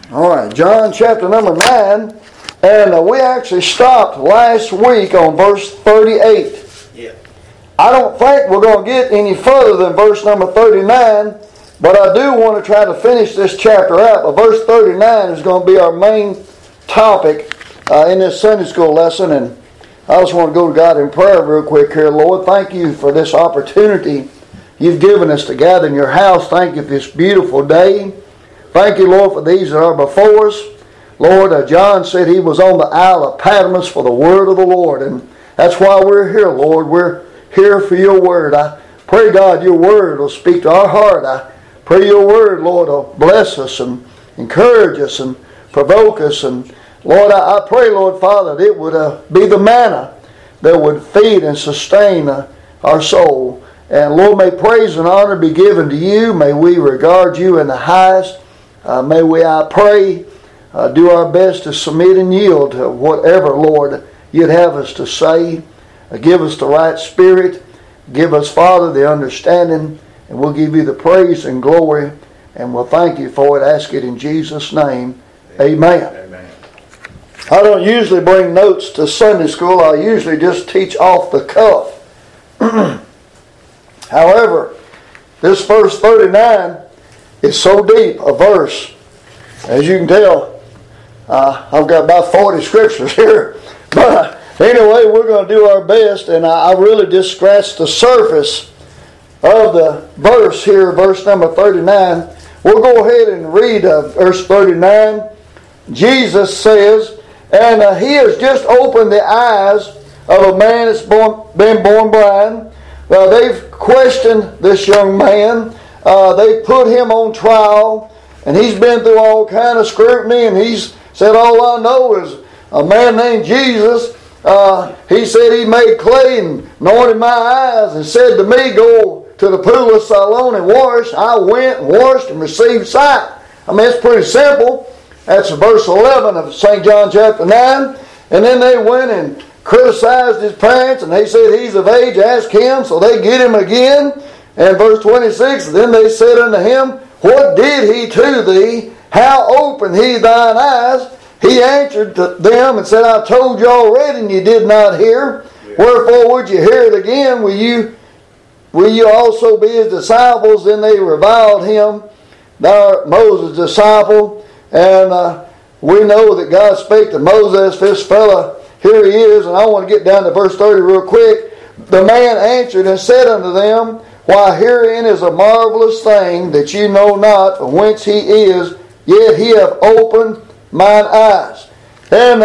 All right, John chapter number 9. And we actually stopped last week on verse 38. Yeah. I don't think we're going to get any further than verse number 39, but I do want to try to finish this chapter out. But verse 39 is going to be our main topic in this Sunday school lesson. And I just want to go to God in prayer real quick here. Lord, thank you for this opportunity you've given us to gather in your house. Thank you for this beautiful day. Thank you, Lord, for these that are before us. Lord, John said he was on the Isle of Patmos for the word of the Lord. And that's why we're here, Lord. We're here for your word. I pray, God, your word will speak to our heart. I pray your word, Lord, will bless us and encourage us and provoke us. And Lord, I pray, Lord Father, that it would be the manna that would feed and sustain our soul. And Lord, may praise and honor be given to you. May we regard you in the highest. May we, I pray, do our best to submit and yield to whatever, Lord, you'd have us to say. Give us the right spirit. Give us, Father, the understanding. And we'll give you the praise and glory. And we'll thank you for it. Ask it in Jesus' name. Amen. Amen. I don't usually bring notes to Sunday school. I usually just teach off the cuff. However, this verse 39 is so deep a verse. As you can tell, I've got about 40 scriptures here. But anyway, we're going to do our best. And I really just scratched the surface of the verse here, verse number 39. We'll go ahead and read verse 39. Jesus says, and he has just opened the eyes of a man that's been born blind. They've questioned this young man. They put him on trial. And he's been through all kind of scrutiny. And he's said, all I know is a man named Jesus. He said he made clay and anointed my eyes and said to me, go to the pool of Siloam and wash. I went and washed and received sight. I mean, it's pretty simple. That's verse 11 of St. John chapter 9. And then they went and criticized his parents, and they said he's of age, ask him. So they get him again. And verse 26, then they said unto him, what did he to thee? How opened he thine eyes? He answered to them and said, I told you already, and you did not hear. Yeah. Wherefore would you hear it again? Will you also be his disciples? Then they reviled him, thou art Moses' disciple. And we know that God spake to Moses, this fella, here he is. And I want to get down to verse 30 real quick. The man answered and said unto them, why herein is a marvelous thing that you know not from whence he is, yet he hath opened mine eyes. And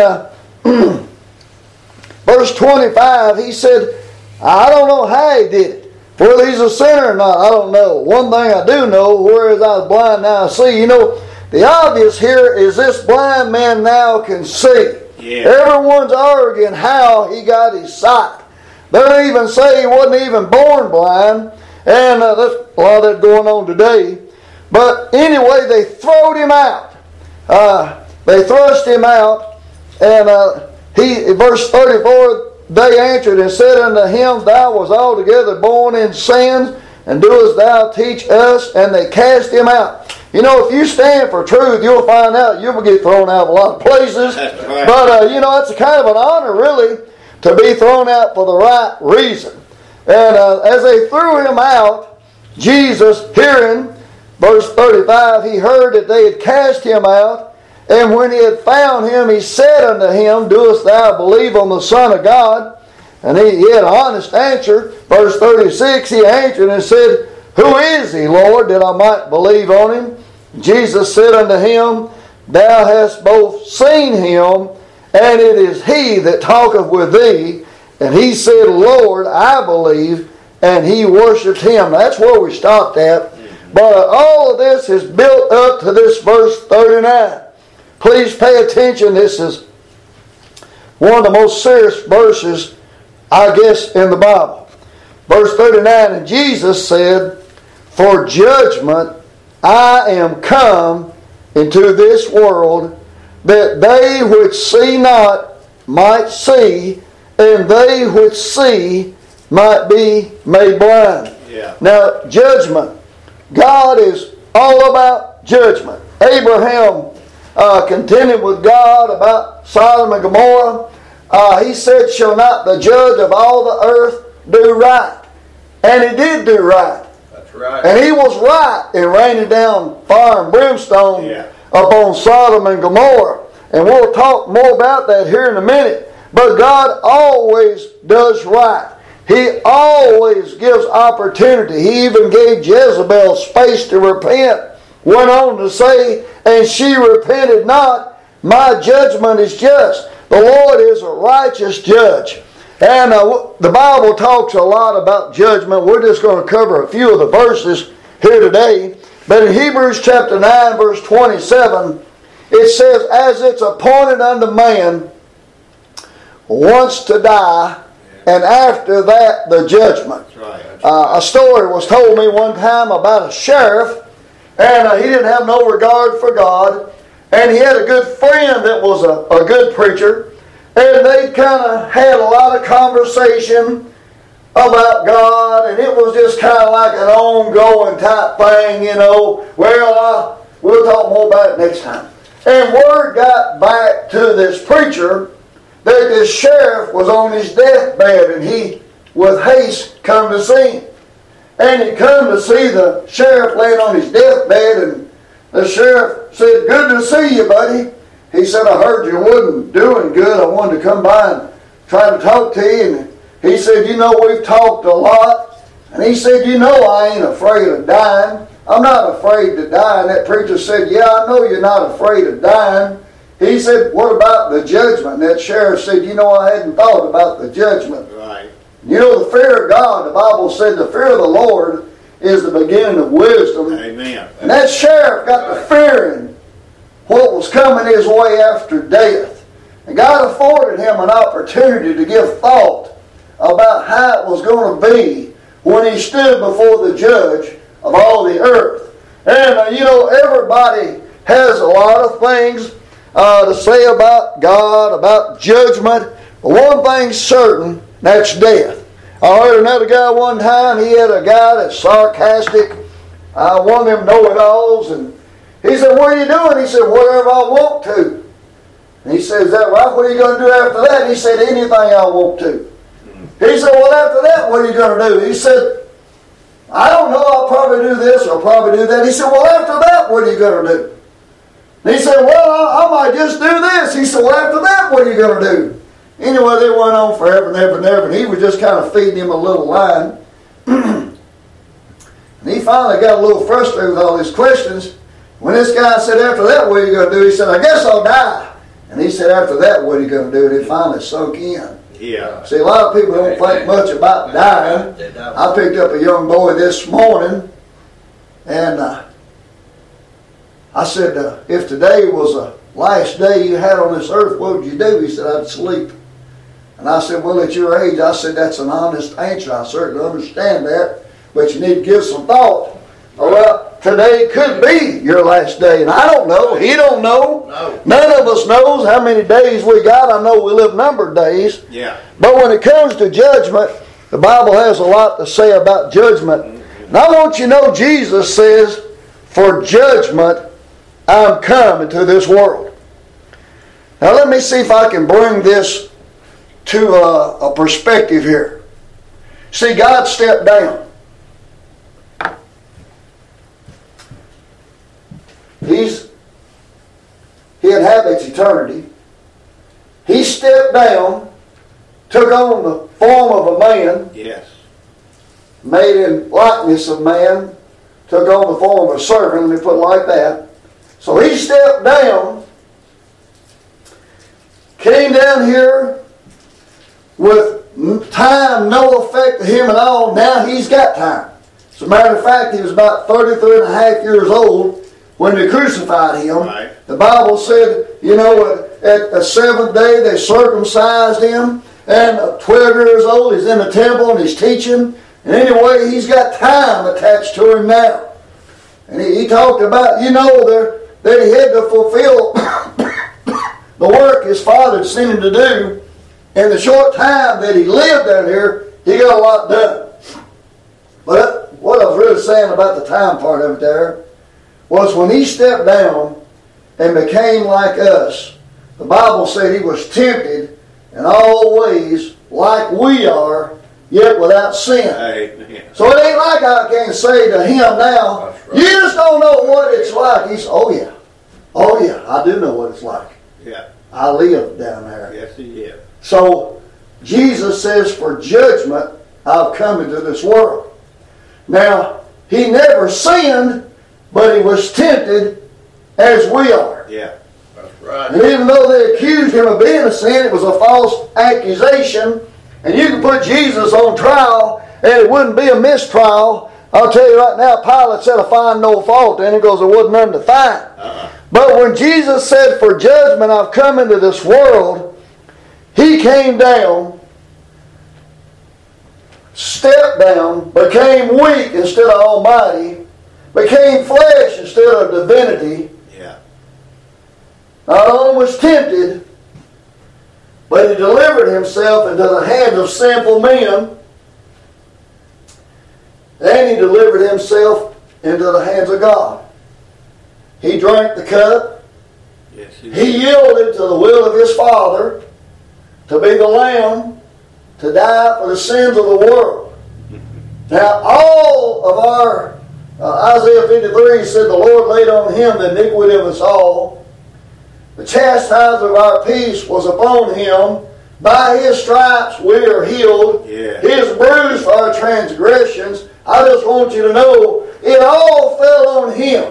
verse 25, he said, I don't know how he did it. Whether he's a sinner or not, I don't know. One thing I do know, whereas I was blind, now I see. You know, the obvious here is this blind man now can see. Yeah. Everyone's arguing how he got his sight. They don't even say he wasn't even born blind. And there's a lot of that going on today. But anyway, they throwed him out. They thrust him out. And verse 34, they answered and said unto him, thou wast altogether born in sins, and doest thou teach us? And they cast him out. You know, if you stand for truth, you'll find out you'll get thrown out of a lot of places. Right. But, it's kind of an honor, really, to be thrown out for the right reason. And as they threw him out, Jesus, hearing, verse 35, he heard that they had cast him out. And when he had found him, he said unto him, doest thou believe on the Son of God? And he had an honest answer. Verse 36, he answered and said, who is he, Lord, that I might believe on him? Jesus said unto him, thou hast both seen him, and it is he that talketh with thee. And he said, Lord, I believe, and he worshipped him. That's where we stopped at. But all of this is built up to this verse 39. Please pay attention. This is one of the most serious verses, I guess, in the Bible. Verse 39, and Jesus said, for judgment I am come into this world, that they which see not might see, and they which see might be made blind. Yeah. Now, judgment. God is all about judgment. Abraham contending with God about Sodom and Gomorrah. He said, shall not the judge of all the earth do right? And he did do right. That's right. And he was right in raining down fire and brimstone upon Sodom and Gomorrah. And we'll talk more about that here in a minute. But God always does right. He always gives opportunity. He even gave Jezebel space to repent. Went on to say, and she repented not. My judgment is just. The Lord is a righteous judge. And the Bible talks a lot about judgment. We're just going to cover a few of the verses here today. But in Hebrews chapter 9, verse 27, it says, as it's appointed unto man once to die, and after that the judgment. That's right. A story was told me one time about a sheriff, and he didn't have no regard for God, and he had a good friend that was a good preacher, and they kind of had a lot of conversation about God, and it was just kind of like an ongoing type thing, you know. Well, we'll talk more about it next time. And word got back to this preacher that this sheriff was on his deathbed, and he, with haste, come to see him. And he come to see the sheriff laying on his deathbed, and the sheriff said, good to see you, buddy. He said, I heard you wasn't doing good. I wanted to come by and try to talk to you. And he said, you know, we've talked a lot. And he said, you know, I ain't afraid of dying. I'm not afraid to die. And that preacher said, yeah, I know you're not afraid of dying. He said, what about the judgment? And that sheriff said, you know, I hadn't thought about the judgment. Right. You know, the fear of God, the Bible said the fear of the Lord is the beginning of wisdom. Amen. And that sheriff got to fearing what was coming his way after death. And God afforded him an opportunity to give thought about how it was going to be when he stood before the judge of all the earth. And, you know, everybody has a lot of things to say about God, about judgment. But one thing's certain, that's death. I heard another guy one time, he had a guy that's sarcastic, one of them know-it-alls, and he said, what are you doing? He said, whatever I want to. And he said, is that right? What are you going to do after that? He said, anything I want to. He said, well, after that, what are you going to do? He said, I don't know, I'll probably do this or I'll probably do that. He said, well, after that, what are you going to do? And he said, well, I might just do this. He said, well, after that, what are you going to do? Anyway, they went on forever and ever and ever, and he was just kind of feeding him a little line. And he finally got a little frustrated with all these questions. When this guy said, after that, what are you going to do? He said, I guess I'll die. And he said, after that, what are you going to do? And it finally sunk in. Yeah. See, a lot of people don't think much about dying. I picked up a young boy this morning, and I said, if today was the last day you had on this earth, what would you do? He said, I'd sleep. And I said, well, at your age, I said, that's an honest answer. I certainly understand that, but you need to give some thought. Oh, well, today could be your last day, and I don't know. He don't know. No. None of us knows how many days we got. I know we live numbered days. Yeah. But when it comes to judgment, the Bible has a lot to say about judgment. And I want you to know Jesus says, for judgment I'm come into this world. Now let me see if I can bring this to a perspective here. See, God stepped down. He inhabits eternity. He stepped down, took on the form of a man. Yes. Made in likeness of man, took on the form of a servant, let me put it like that. So he stepped down, came down here with time no effect to him at all. Now he's got time. As a matter of fact, he was about 33 and a half years old when they crucified him. Right. The Bible said, you know, at the seventh day they circumcised him, and 12 years old he's in the temple and he's teaching. And anyway, he's got time attached to him now. And he talked about, you know, that he had to fulfill the work his father had sent him to do. In the short time that he lived down here, he got a lot done. But what I was really saying about the time part of it there was when he stepped down, and became like us. The Bible said he was tempted in all ways like we are, yet without sin. Amen. So it ain't like I can say to him now, Right. you just don't know what it's like. He said, oh yeah, I do know what it's like. Yeah. I live down there. Yes, he is. So Jesus says, for judgment I've come into this world. Now, he never sinned, but he was tempted as we are. Yeah. That's right. And even though they accused him of being a sin, it was a false accusation. And you can put Jesus on trial, and it wouldn't be a mistrial. I'll tell you right now, Pilate said, I find no fault in it, because there wasn't none to find. But when Jesus said, for judgment I've come into this world, he came down, stepped down, became weak instead of almighty, became flesh instead of divinity. Yeah. Not only was tempted, but he delivered himself into the hands of sinful men, and he delivered himself into the hands of God. He drank the cup. Yes, He yielded to the will of his Father to be the Lamb to die for the sins of the world. Now, all of our, Isaiah 53 said, the Lord laid on him the iniquity of us all. The chastisement of our peace was upon him. By his stripes we are healed. Yeah. His bruise for our transgressions. I just want you to know, it all fell on him.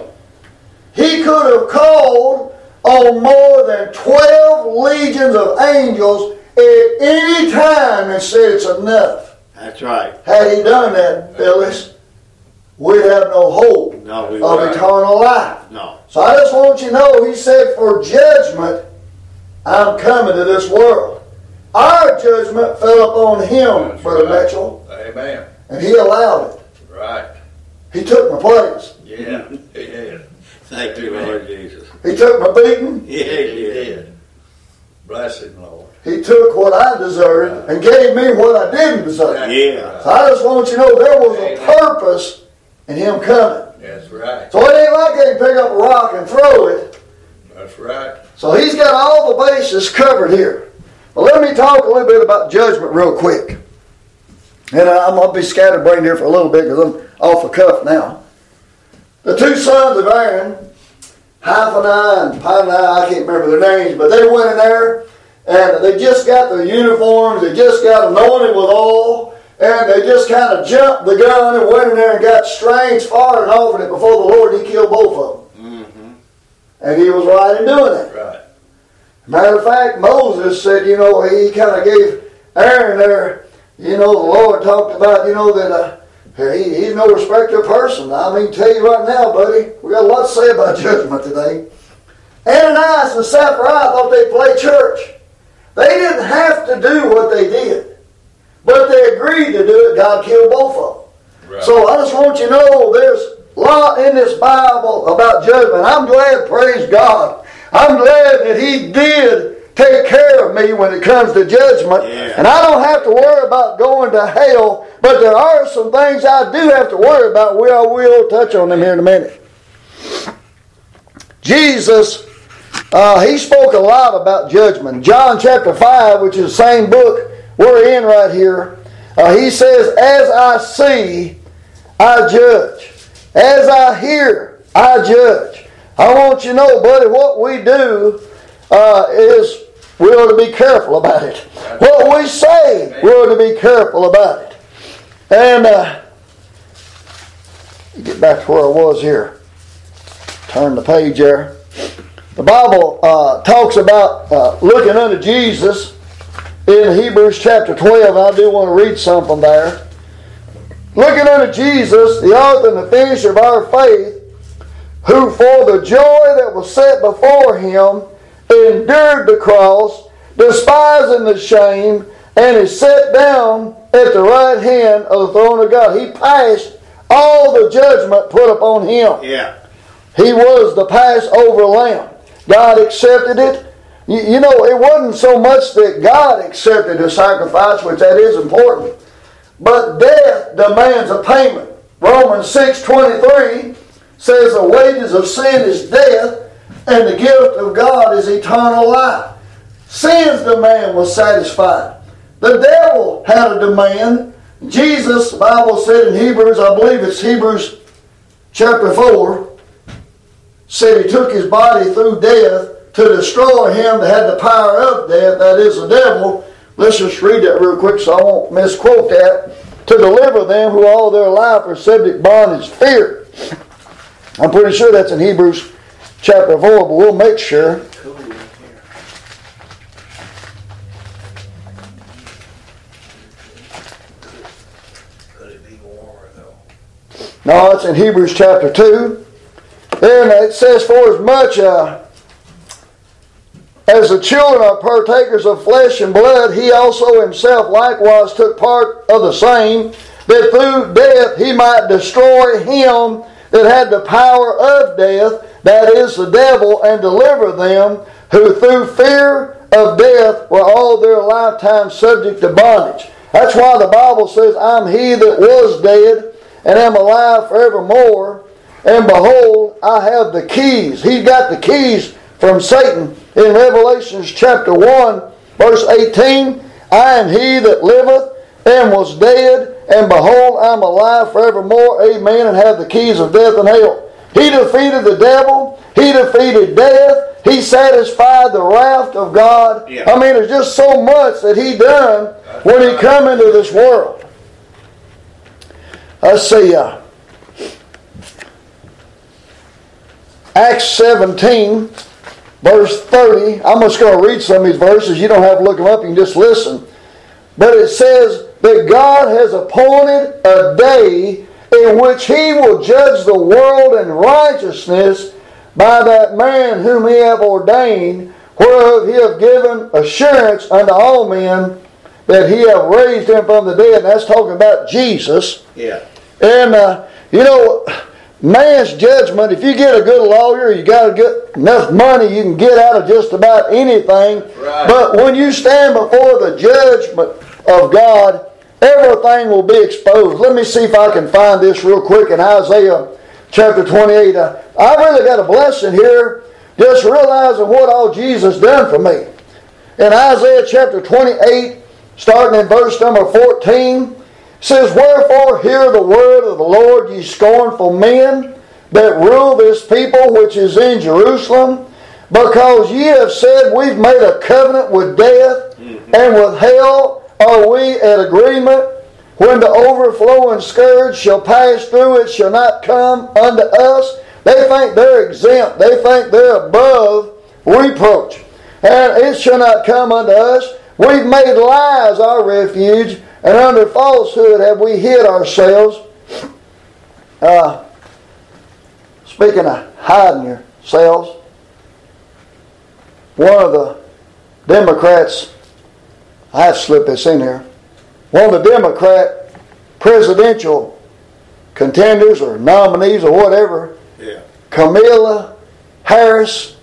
He could have called on more than 12 legions of angels at any time and said it's enough. That's right. Had he done that, Phyllis, we'd have no hope No, we of won't. eternal life. No. So I just want you to know, he said, for judgment, I'm coming to this world. Our judgment fell upon him, That's Brother right. Mitchell, Amen. and he allowed it. Right. He took my place. Yeah. He did. Thank you, Lord Jesus. He took my beating. Yeah, He yeah. did. Bless him, Lord. He took what I deserved and gave me what I didn't deserve. Yeah. So I just want you to know there was a purpose in him coming. That's right. So it ain't like they can pick up a rock and throw it. That's right. So he's got all the bases covered here. But let me talk a little bit about judgment real quick. And I'm going to be scatterbrained here for a little bit because I'm off the cuff now. The two sons of Aaron, Hophni and Phinehas, I can't remember their names, but they went in there and they just got their uniforms, they just got anointed with oil, and they just kind of jumped the gun and went in there and got strange fire and offered it before the Lord, and he killed both of them. Mm-hmm. And he was right in doing that. Right. Matter of fact, Moses said, he kind of gave Aaron there, the Lord talked about, that he's no respecter of person. I mean, tell you right now, buddy, we got a lot to say about judgment today. Ananias and Sapphira thought they'd play church. They didn't have to do what they did, but they agreed to do it. God killed both of them. Right. So I just want you to know there's a lot in this Bible about judgment. I'm glad, praise God. I'm glad that he did take care of me when it comes to judgment. Yeah. And I don't have to worry about going to hell, but there are some things I do have to worry about. I will touch on them here in a minute. Jesus, he spoke a lot about judgment. John chapter 5, which is the same book we're in right here, he says, as I see, I judge. As I hear, I judge. I want you to know, buddy, what we do is we ought to be careful about it. What we say, we ought to be careful about it. And get back to where I was here. Turn the page there. The Bible talks about looking unto Jesus in Hebrews chapter 12. I do want to read something there. Looking unto Jesus, the author and the finisher of our faith, who for the joy that was set before him endured the cross, despising the shame, and is set down at the right hand of the throne of God. He passed all the judgment put upon him. Yeah. He was the Passover lamb. God accepted it. It wasn't so much that God accepted the sacrifice, which that is important, but death demands a payment. Romans 6:23 says the wages of sin is death, and the gift of God is eternal life. Sin's demand was satisfied. The devil had a demand. Jesus, the Bible said in Hebrews, I believe it's Hebrews chapter 4, said he took his body through death to destroy him that had the power of death, that is the devil. Let's just read that real quick so I won't misquote that. To deliver them who all their life are subject to bondage, fear. I'm pretty sure that's in Hebrews chapter 4, but we'll make sure. No, it's in Hebrews chapter 2. And it says, for as much as the children are partakers of flesh and blood, he also himself likewise took part of the same, that through death he might destroy him that had the power of death, that is the devil, and deliver them who through fear of death were all their lifetime subject to bondage. That's why the Bible says, I'm he that was dead, and am alive forevermore, and behold, I have the keys. He's got the keys from Satan. In Revelation chapter 1, verse 18, I am he that liveth, and was dead, and behold, I am alive forevermore, amen, and have the keys of death and hell. He defeated the devil, he defeated death, he satisfied the wrath of God. Yeah. I mean, there's just so much that he done when he come into this world. Let's see, Acts 17, verse 30. I'm just going to read some of these verses. You don't have to look them up. You can just listen. But it says that God has appointed a day in which he will judge the world in righteousness by that man whom he hath ordained, whereof he hath given assurance unto all men that he hath raised him from the dead. And that's talking about Jesus. Yeah. And, man's judgment, if you get a good lawyer, you got enough money, you can get out of just about anything. Right. But when you stand before the judgment of God, everything will be exposed. Let me see if I can find this real quick in Isaiah chapter 28. I really got a blessing here, just realizing what all Jesus done for me. In Isaiah chapter 28, starting in verse number 14, says, wherefore hear the word of the Lord, ye scornful men that rule this people which is in Jerusalem, because ye have said, we've made a covenant with death, and with hell are we at agreement. When the overflowing scourge shall pass through, it shall not come unto us. They think they're exempt. They think they're above reproach. And it shall not come unto us. We've made lies our refuge, and under falsehood have we hid ourselves. Speaking of hiding yourselves, one of the Democrats, I have to slip this in here, one of the Democrat presidential contenders or nominees or whatever, Kamala Harris,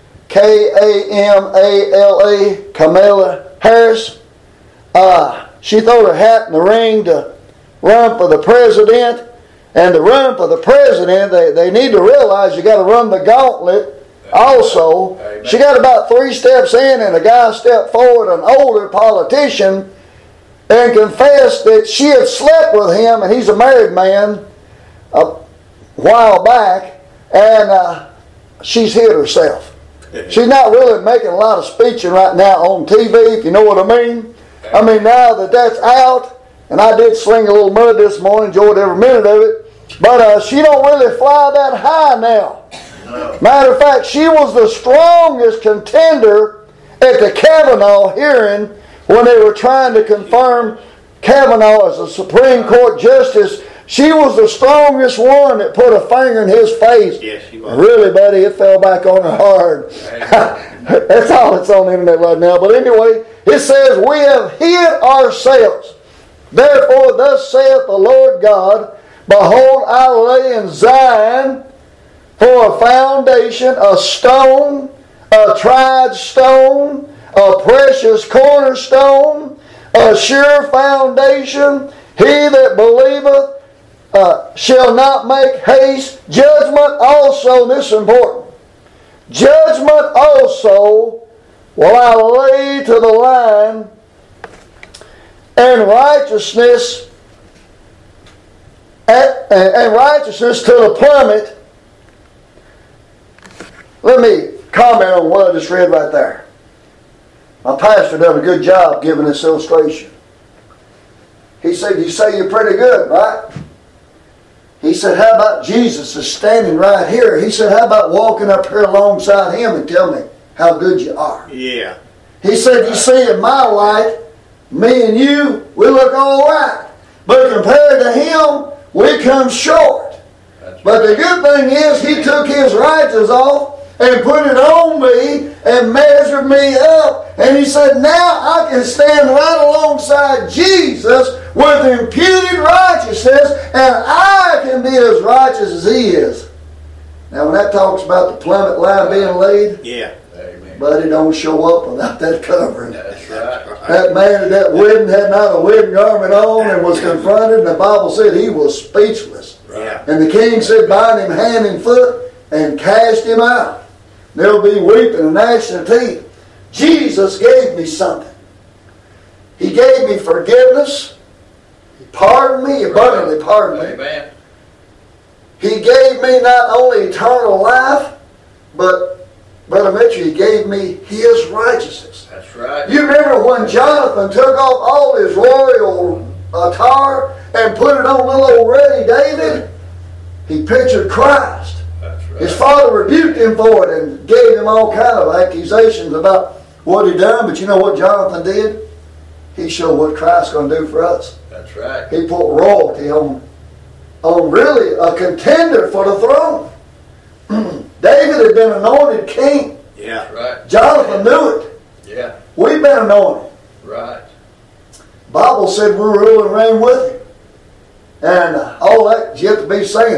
Kamala, Kamala Harris, she threw her hat in the ring to run for the president. And to run for the president, they need to realize you got to run the gauntlet also. Amen. She got about 3 steps in, and a guy stepped forward, an older politician, and confessed that she had slept with him, and he's a married man, a while back, and she's hid herself. She's not really making a lot of speeching right now on TV, if you know what I mean. I mean, now that that's out, and I did sling a little mud this morning, enjoyed every minute of it, but she don't really fly that high now. No. Matter of fact, she was the strongest contender at the Kavanaugh hearing when they were trying to confirm Kavanaugh as a Supreme Court justice. She was the strongest one that put a finger in his face. Yes, she was. Really, buddy, it fell back on her hard. That's all that's on the internet right now. But anyway, it says, we have hid ourselves. Therefore, thus saith the Lord God, behold, I lay in Zion for a foundation, a stone, a tried stone, a precious cornerstone, a sure foundation. He that believeth shall not make haste. Judgment also, and this is important, Judgment also will I lay to the line, and righteousness to the plummet. Let me comment on what I just read right there. My pastor done a good job giving this illustration. He said, you say you're pretty good, right? He said, how about Jesus is standing right here? He said, how about walking up here alongside him and tell me how good you are? Yeah. He said, you see, in my light, me and you, we look all right. But compared to him, we come short. But the good thing is, he took his righteousness off and put it on me and measured me up. And he said, now I can stand right alongside Jesus with imputed righteousness, and I can be as righteous as he is. Now when that talks about the plummet line being laid, Yeah. Amen. buddy, don't show up without that covering. That's right. That man at that wedding had not a wedding garment on and was confronted, and the Bible said he was speechless. Yeah. And the king said, bind him hand and foot and cast him out. There'll be weeping and gnashing of teeth. Jesus gave me something. He gave me forgiveness. He pardoned me, abundantly pardoned me. Amen. He gave me not only eternal life, but Brother Mitchell, he gave me his righteousness. That's right. You remember when Jonathan took off all his royal attire and put it on little old Reddy David? He pictured Christ. That's right. His father rebuked him for it and gave him all kind of accusations about what he done. But you know what Jonathan did? He showed what Christ's going to do for us. That's right. He put royalty on really a contender for the throne. David had been anointed king. Yeah. That's right. Jonathan knew it. Yeah. We've been anointed. Right. Bible said we rule and reign with him. And all that yet to be seen.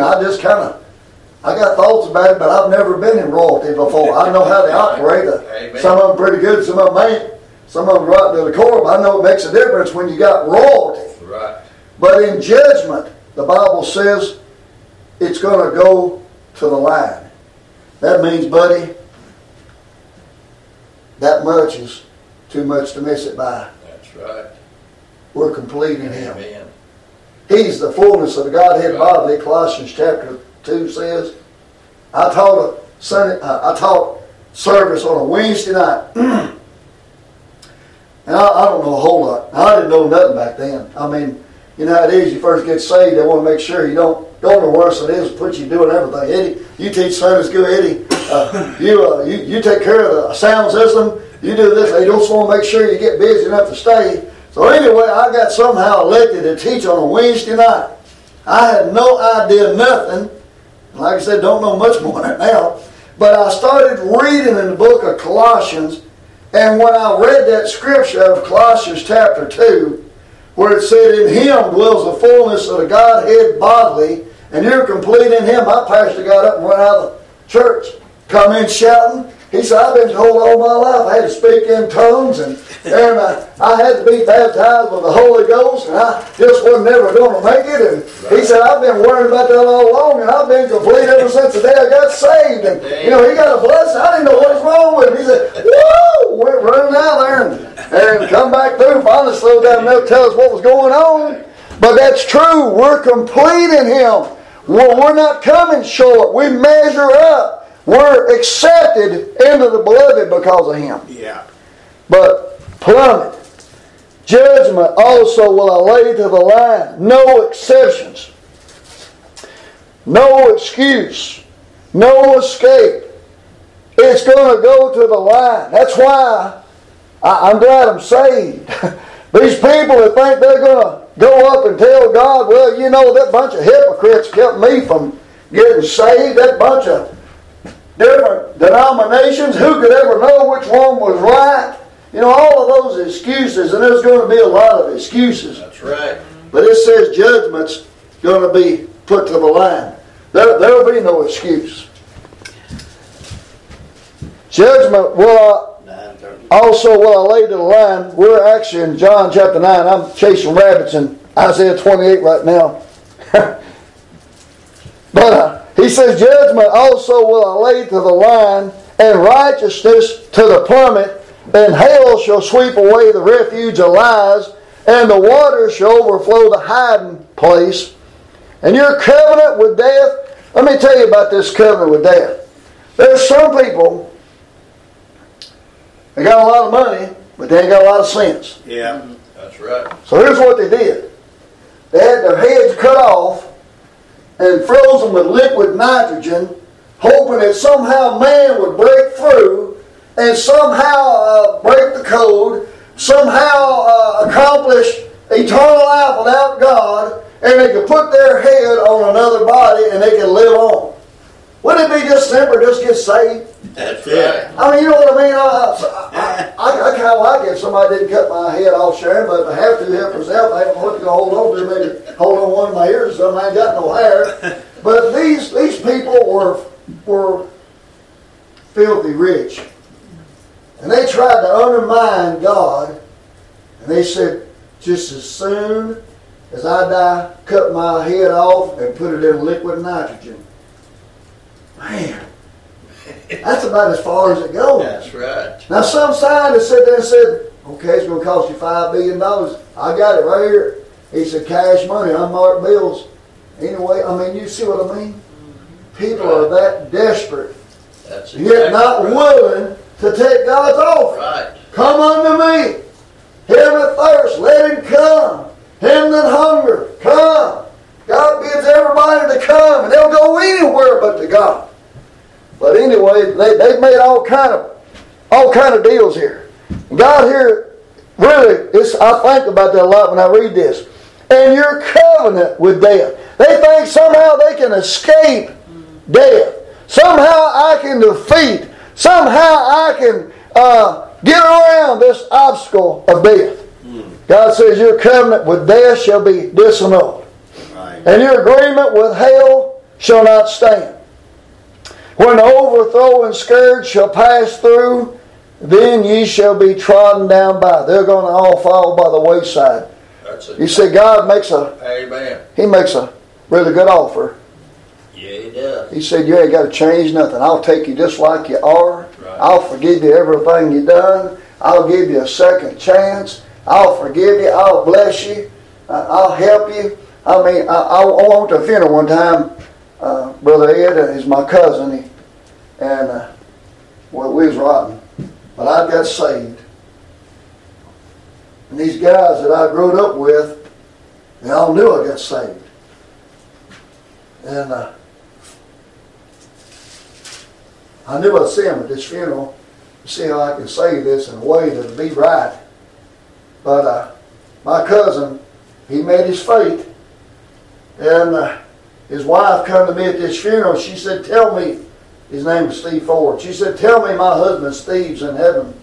I got thoughts about it, but I've never been in royalty before. I know how they operate. Amen. Some of them pretty good, some of them ain't. Some of them right to the core, but I know it makes a difference when you got royalty. Right. But in judgment, the Bible says it's going to go to the line. That means, buddy, that much is too much to miss it by. That's right. We're complete in him. Amen. He's the fullness of the Godhead bodily. Colossians chapter 2 says. I taught service on a Wednesday night. And I don't know a whole lot. I didn't know nothing back then. I mean, you know how it is. You first get saved, they want to make sure you don't go no worse than it is. Put you doing everything. Eddie, you teach Sunday school. Eddie, you take care of the sound system. You do this. They just want to make sure you get busy enough to stay. So anyway, I got somehow elected to teach on a Wednesday night. I had no idea nothing. Like I said, don't know much more than that now. But I started reading in the book of Colossians, and when I read that scripture of Colossians chapter 2, where it said, in him dwells the fullness of the Godhead bodily, and you're complete in him, my pastor got up and went out of the church, come in shouting. He said, I've been told all my life I had to speak in tongues, and I had to be baptized with the Holy Ghost, and I just wasn't never going to make it. And he said, I've been worried about that all along, and I've been complete ever since the day I got saved. And, you know, he got a blessing. I didn't know what was wrong with him. He said, whoa, went running out there and come back through, finally slowed down enough to tell us what was going on. But that's true. We're complete in him. We're not coming short. We measure up. We're accepted into the beloved because of him. Yeah. But plummet, judgment also will I lay to the line. No exceptions. No excuse. No escape. It's going to go to the line. That's why I'm glad I'm saved. These people that think they're going to go up and tell God, well, you know, that bunch of hypocrites kept me from getting saved. That bunch of different denominations, who could ever know which one was right? You know, all of those excuses, and there's going to be a lot of excuses. That's right. But it says judgment's going to be put to the line. There'll be no excuse. Judgment also will I lay to the line. We're actually in John chapter 9. I'm chasing rabbits in Isaiah 28 right now. But he says, judgment also will I lay to the line, and righteousness to the plummet. Then hell shall sweep away the refuge of lies, and the waters shall overflow the hiding place. And your covenant with death, let me tell you about this covenant with death. There's some people, they got a lot of money, but they ain't got a lot of sense. Yeah. That's right. So here's what they did. They had their heads cut off and frozen with liquid nitrogen, hoping that somehow man would break through and somehow break the code, somehow accomplish eternal life without God, and they could put their head on another body and they could live on. Wouldn't it be just simpler to just get saved? That's it. I mean, you know what I mean? I kind of like it if somebody didn't cut my head off, Sharon, but if I have to help myself, I don't know what to go hold on to. Maybe hold on one of my ears or something. I ain't got no hair. But these people were filthy rich. And they tried to undermine God. And they said, just as soon as I die, cut my head off and put it in liquid nitrogen. Man. That's about as far as it goes. That's right. Now some scientist sat there and said, okay, it's going to cost you $5 billion. I got it right here. He said, cash money, unmarked bills. Anyway, I mean, you see what I mean? People are that desperate, That's yet not willing to take God's offer. right. Come unto me. Him that thirst, let him come. Him that hunger, come. God bids everybody to come, and they'll go anywhere but to God. But anyway, they've made all kind of deals here. God here, really, I think about that a lot when I read this. And your covenant with death. They think somehow they can escape death. Somehow I can defeat. Somehow I can get around this obstacle of death. God says your covenant with death shall be disannulled. Right. And your agreement with hell shall not stand. When the overthrow and scourge shall pass through, then ye shall be trodden down by. They're going to all fall by the wayside. That's it. You see, God makes Amen. He makes a really good offer. Yeah, he does. He said, you ain't got to change nothing. I'll take you just like you are. Right. I'll forgive you everything you done. I'll give you a second chance. I'll forgive you. I'll bless you. I'll help you. I mean, I went to a funeral one time. Brother Ed is my cousin. Well, we was rotten. But I got saved. And these guys that I grew up with, they all knew I got saved. And I knew I'd see them at this funeral to see how I could say this in a way that would be right. But my cousin, he made his fate. And his wife come to me at this funeral. She said, tell me, his name was Steve Ford. She said, tell me my husband Steve's in heaven.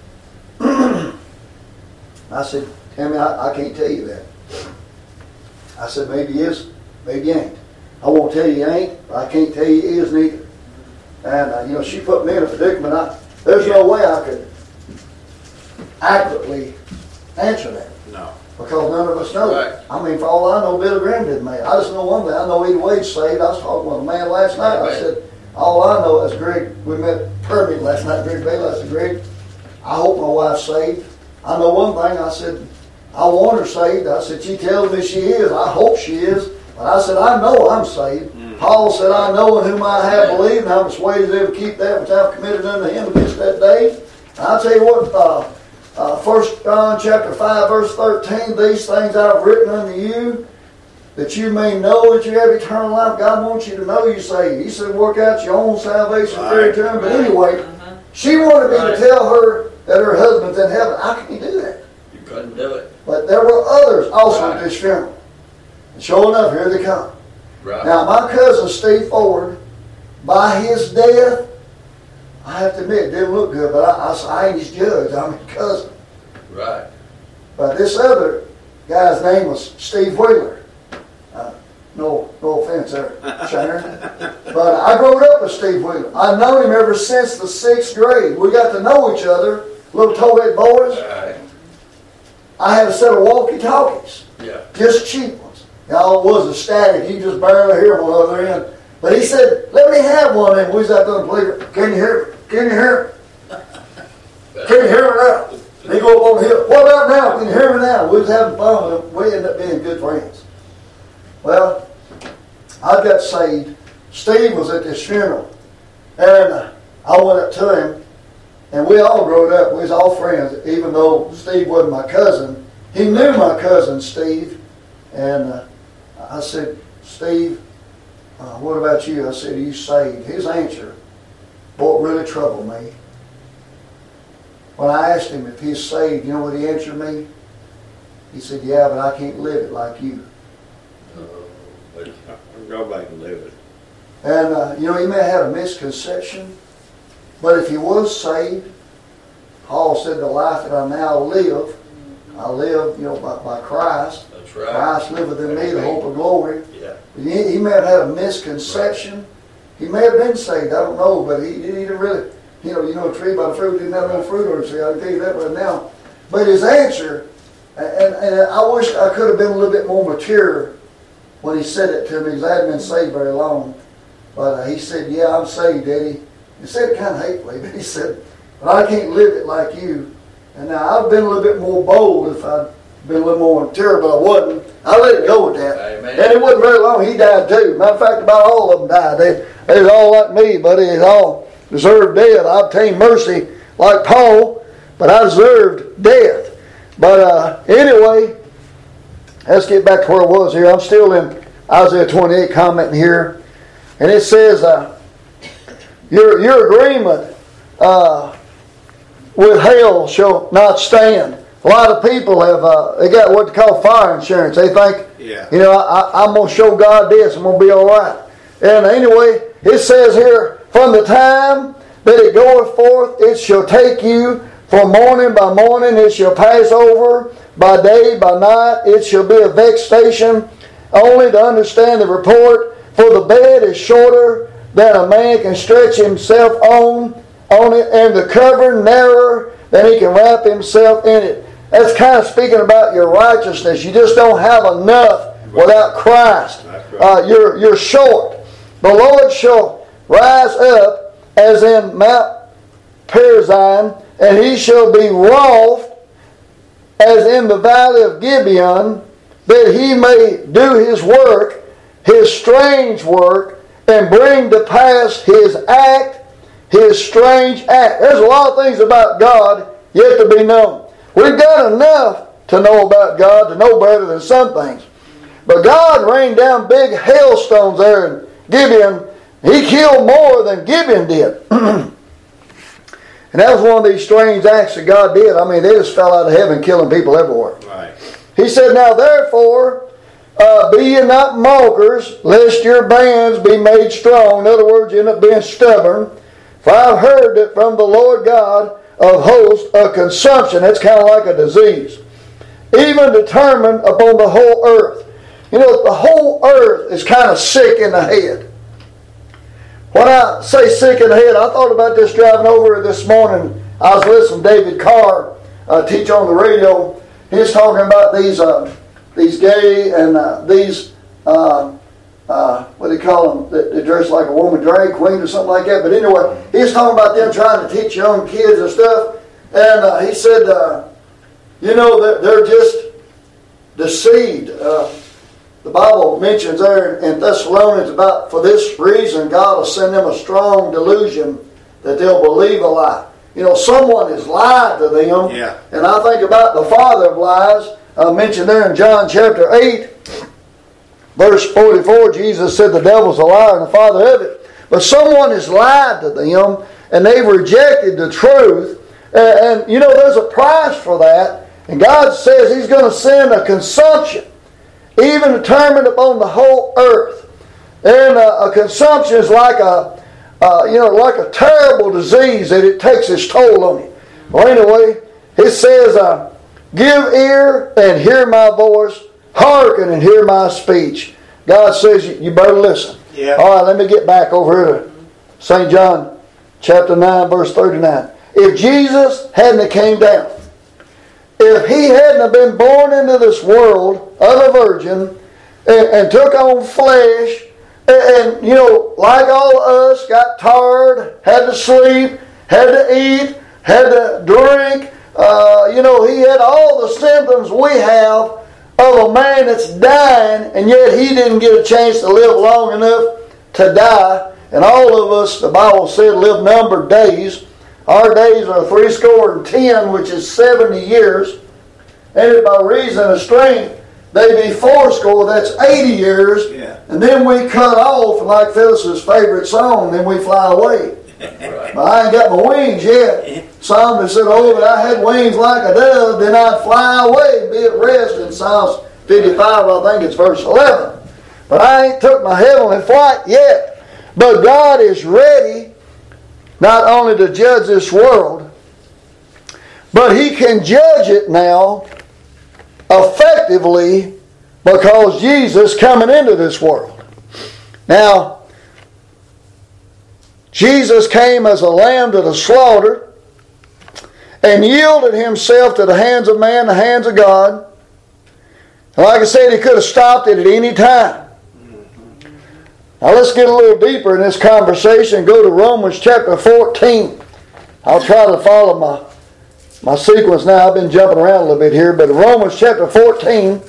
I said, Tammy, I can't tell you that. I said, maybe he is, maybe he ain't. I won't tell you he ain't, but I can't tell you he is neither. And, she put me in a predicament. There's no way I could accurately answer that. No. Because none of us know. Right. I mean, for all I know, Billy Graham didn't make it. I just know one thing. I know Eddie Wade's saved. I was talking with a man last night. I said, all I know is Greg. We met Permian last night. Greg Bailey. I said, Greg, I hope my wife's saved. I know one thing. I said, I want her saved. I said, she tells me she is. I hope she is. But I said, I know I'm saved. Paul said, I know in whom I have believed, and I'm persuaded they will keep that which I've committed unto him against that day. And I'll tell you what, 1 John chapter 5, verse 13, these things I've written unto you, that you may know that you have eternal life. God wants you to know you're saved. He said, work out your own salvation through to him. But anyway, she wanted me to tell her that her husband's in heaven. How can you do that? You couldn't do it. But there were others also at this funeral. And sure enough, here they come. Right. Now, my cousin Steve Ford, by his death, I have to admit, it didn't look good, but I ain't his judge. I'm his cousin. Right. But this other guy's name was Steve Wheeler. No offense there, Sharon. But I grew up with Steve Wheeler. I've known him ever since the 6th grade. We got to know each other, little toe-head boys. Right. I had a set of walkie-talkies, Yeah. just cheap ones. Y'all wasn't static. You just barely hear them on the other end. But he said, let me have one. And we was out there and played. Can you hear me? Can you hear me? Can you hear me now? And he go up on the hill. What about now? Can you hear me now? We was having fun with him. We ended up being good friends. Well, I got saved. Steve was at this funeral. And I went up to him. And we all growed up. We was all friends. Even though Steve wasn't my cousin. He knew my cousin, Steve. And I said, Steve, what about you? I said, are you saved? His answer, boy, it really troubled me. When I asked him if he's saved, you know what he answered me? He said, yeah, but I can't live it like you. Go back and live it. And, he may have had a misconception, but if he was saved, Paul said, the life that I now live, I live, by Christ. That's right. Christ liveth in me, the hope of glory. Yeah. He may have had a misconception. He may have been saved, I don't know, but he didn't really, a tree by the fruit didn't have no fruit on it, so I can tell you that right now. But his answer, and I wish I could have been a little bit more mature when he said it to me, because I hadn't been saved very long. But he said, yeah, I'm saved, Eddie. He said it kind of hatefully, but he said, but I can't live it like you. And now I've been a little bit more bold if I'd been a little more mature, but I wasn't. I let it go with that. Amen. And it wasn't very long. He died too. Matter of fact, about all of them died. They was all like me, buddy. They all deserved death. I obtained mercy like Paul, but I deserved death. But anyway, let's get back to where I was here. I'm still in Isaiah 28 commenting here. And it says, your agreement with hell shall not stand. A lot of people have they got what they call fire insurance. They think, I'm going to show God this, I'm going to be all right. And anyway, it says here, from the time that it goeth forth, it shall take you, for morning by morning it shall pass over, by day, by night, it shall be a vexation, only to understand the report. For the bed is shorter than a man can stretch himself on it, and the cover narrower than he can wrap himself in it. That's kind of speaking about your righteousness. You just don't have enough without Christ. You're short. The Lord shall rise up as in Mount Perazim, and he shall be wroth as in the valley of Gibeon, that he may do his work, his strange work, and bring to pass his act, his strange act. There's a lot of things about God yet to be known. We've got enough to know about God, to know better than some things. But God rained down big hailstones there in Gibeon. He killed more than Gibeon did. And that was one of these strange acts that God did. I mean, they just fell out of heaven killing people everywhere. Right. He said, now therefore, be ye not mockers, lest your bands be made strong. In other words, you end up being stubborn. For I've heard that from the Lord God of hosts a consumption, that's kind of like a disease, even determined upon the whole earth. The whole earth is kind of sick in the head. When I say sick in the head, I thought about this driving over this morning. I was listening to David Carr teach on the radio. He's talking about these gay and these what do you call them? They dress like a woman, drag queen or something like that. But anyway, he's talking about them trying to teach young kids and stuff. And he said, they're just deceived. The Bible mentions there in Thessalonians about, for this reason, God will send them a strong delusion that they'll believe a lie. Someone has lied to them. Yeah. And I think about the father of lies, mentioned there in John chapter 8, verse 44, Jesus said the devil's a liar and the father of it. But someone has lied to them, and they've rejected the truth. And there's a price for that. And God says He's going to send a consumption, even determined upon the whole earth. And a consumption is like like a terrible disease that it takes its toll on you. Well, anyway, it says, give ear and hear my voice, hearken and hear my speech. God says you better listen. Yeah. All right, let me get back over here to St. John chapter 9, verse 39. If Jesus hadn't came down, if He hadn't been born into this world of a virgin and took on flesh and like all of us, got tired, had to sleep, had to eat, had to drink. He had all the symptoms we have of a man that's dying, and yet he didn't get a chance to live long enough to die. And all of us, the Bible said, live numbered days. Our days are 70, which is 70 years. And if by reason of strength, they be 80, that's 80 years. Yeah. And then we cut off, like Phyllis's favorite song, then we fly away. Right. But I ain't got my wings yet. Psalmist said, oh, that I had wings like a dove, then I'd fly away and be at rest in Psalms 55, I think it's verse 11. But I ain't took my heavenly flight yet. But God is ready not only to judge this world, but He can judge it now effectively because Jesus coming into this world. Now, Jesus came as a lamb to the slaughter and yielded Himself to the hands of man, the hands of God. And like I said, He could have stopped it at any time. Now let's get a little deeper in this conversation and go to Romans chapter 14. I'll try to follow my sequence now. I've been jumping around a little bit here, but Romans chapter 14.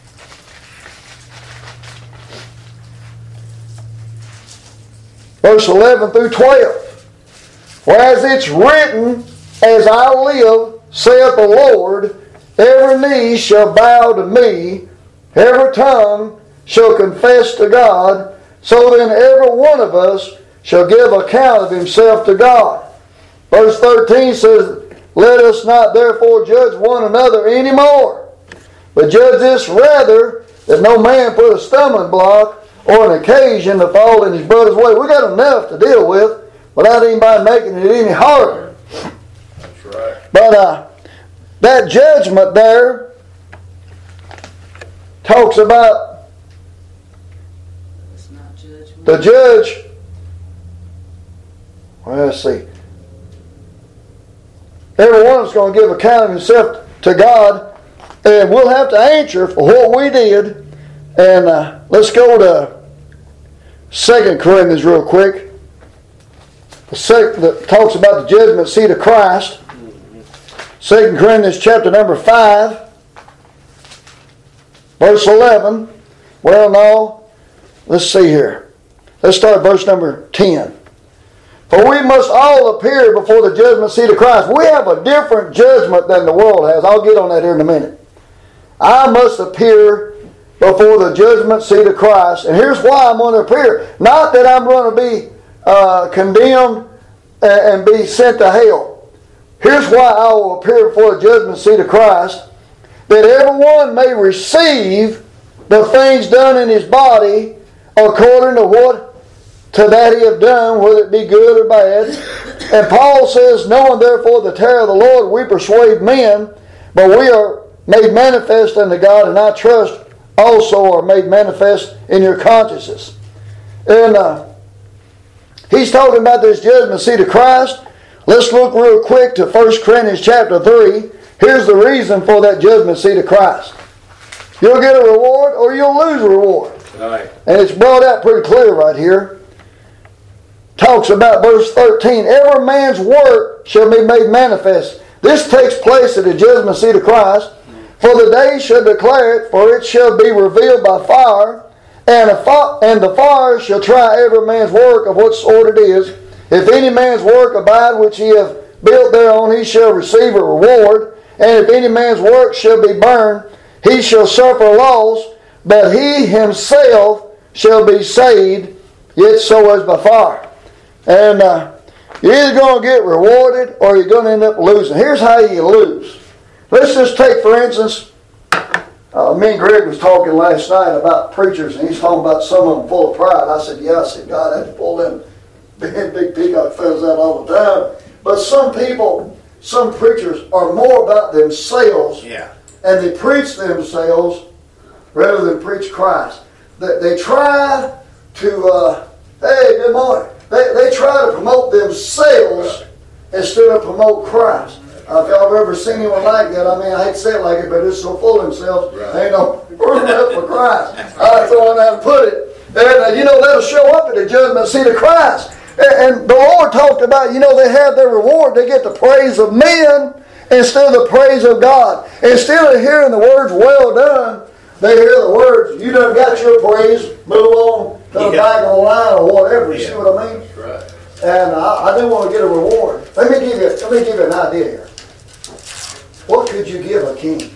Verse 11 through 12. Whereas it's written, as I live, saith the Lord, every knee shall bow to me, every tongue shall confess to God, so then every one of us shall give account of himself to God. Verse 13 says, let us not therefore judge one another anymore, but judge this rather, that no man put a stumbling block or an occasion to fall in his brother's way. We got enough to deal with without anybody making it any harder. That's right. But that judgment there talks about It's not judgment. the judge. Well, let's see. Everyone's going to give account of himself to God, and we'll have to answer for what we did. And let's go to 2 Corinthians real quick. That talks about the judgment seat of Christ. 2 Corinthians chapter number 5, verse 11. Well, no. Let's see here. Let's start at verse number 10. For we must all appear before the judgment seat of Christ. We have a different judgment than the world has. I'll get on that here in a minute. I must appear before the judgment seat of Christ. And here's why I'm going to appear. Not that I'm going to be condemned and be sent to hell. Here's why I will appear before the judgment seat of Christ. That everyone may receive the things done in his body according to what to that he have done, whether it be good or bad. And Paul says, knowing therefore the terror of the Lord, we persuade men, but we are made manifest unto God, and I trust also are made manifest in your consciences. And he's talking about this judgment seat of Christ. Let's look real quick to 1 Corinthians chapter 3. Here's the reason for that judgment seat of Christ. You'll get a reward or you'll lose a reward. Right. And it's brought out pretty clear right here. Talks about verse 13. Every man's work shall be made manifest. This takes place at the judgment seat of Christ. For the day shall declare it, for it shall be revealed by fire, and the fire shall try every man's work of what sort it is. If any man's work abide which he hath built thereon, he shall receive a reward. And if any man's work shall be burned, he shall suffer loss, but he himself shall be saved, yet so as by fire. And you're either going to get rewarded or you're going to end up losing. Here's how you lose. Let's just take, for instance, me and Greg was talking last night about preachers, and he's talking about some of them full of pride. I said, yeah, God, I had to pull them big peacock feathers out all the time. But some people, some preachers are more about themselves, Yeah. and they preach themselves rather than preach Christ. They try to, hey, good morning. They try to promote themselves instead of promote Christ. If y'all have ever seen anyone like that, I mean, I hate to say it like it, but it's so full of themselves, they ain't no room left for Christ. That's the one how to put it. And that'll show up at the judgment seat of Christ. And the Lord talked about, they have their reward. They get the praise of men instead of the praise of God. Instead of hearing the words, well done, they hear the words, you done got your praise, move on to the back of the line or whatever. You see what I mean? That's right. And I do want to get a reward. Let me give you an idea here. What could you give a king?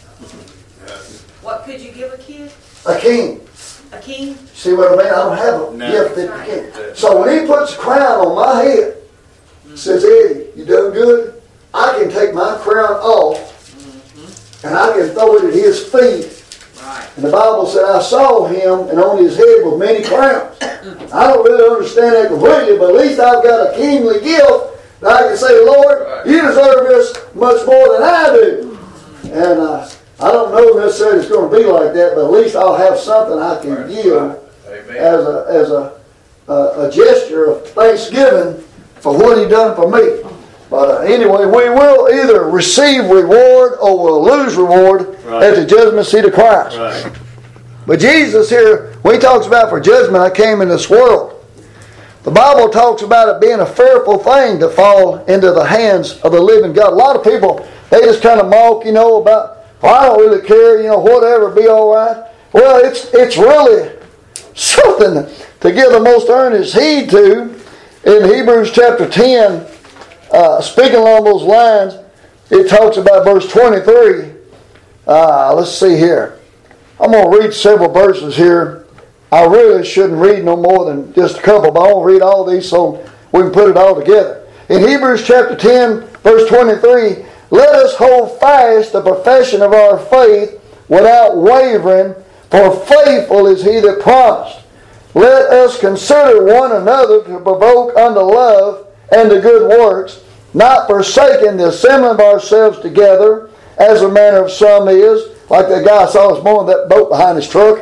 What could you give a kid? A king. A king? See what I mean? I don't have a gift that the king. So when he puts a crown on my head, says, Eddie, you done good? I can take my crown off and I can throw it at his feet. Right. And the Bible said, I saw him and on his head was many crowns. I don't really understand that completely, but at least I've got a kingly gift that I can say, Lord, you deserve this much more than I do. And I don't know necessarily it's going to be like that, but at least I'll have something I can give as a gesture of thanksgiving for what he done for me. But anyway, we will either receive reward or we'll lose reward at the judgment seat of Christ. Right. But Jesus here, when he talks about for judgment I came in this world, the Bible talks about it being a fearful thing to fall into the hands of the living God. A lot of people, they just kind of mock, about, well, I don't really care, whatever, be all right. Well, it's really something to give the most earnest heed to. In Hebrews chapter 10, speaking along those lines, it talks about verse 23. Let's see here. I'm going to read several verses here. I really shouldn't read no more than just a couple, but I want to read all these so we can put it all together. In Hebrews chapter 10, verse 23, let us hold fast the profession of our faith without wavering, for faithful is he that promised. Let us consider one another to provoke unto love and to good works, not forsaking the assembling of ourselves together, as the manner of some is, like that guy I saw this morning, that boat behind his truck.